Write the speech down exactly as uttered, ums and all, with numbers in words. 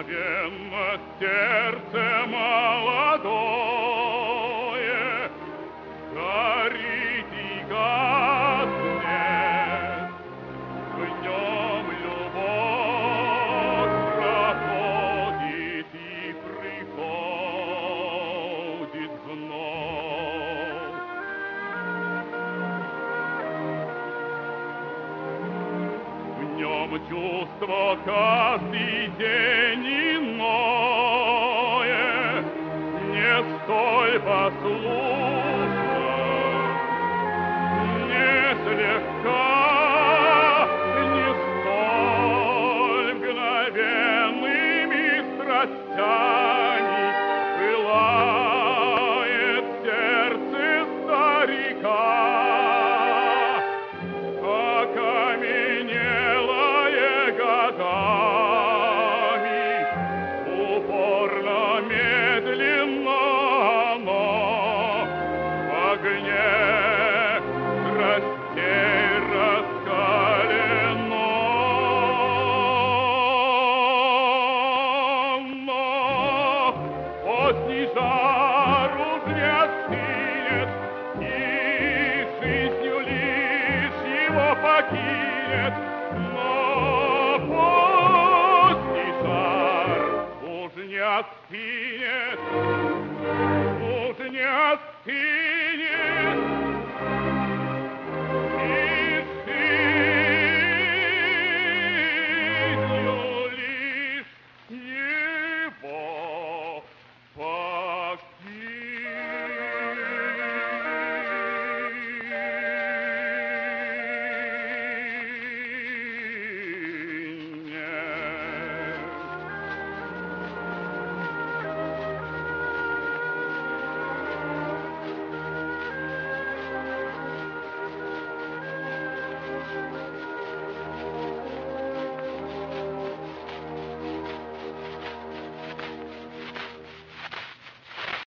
мгновенно сердце молодое горит и гаснет. В нем любовь проходит и приходит вновь. В нем чувство каждый день иное, не столь послушно, не слегка, не столь мгновенными страстями пылает сердце старика. Окаменелое годами, упорно, медленно оно в огне страстей раскалено. Но поздний жар уж не остынет, и жизнью лишь его покинет. Но поздний жар уж не остынет, уж не остынет.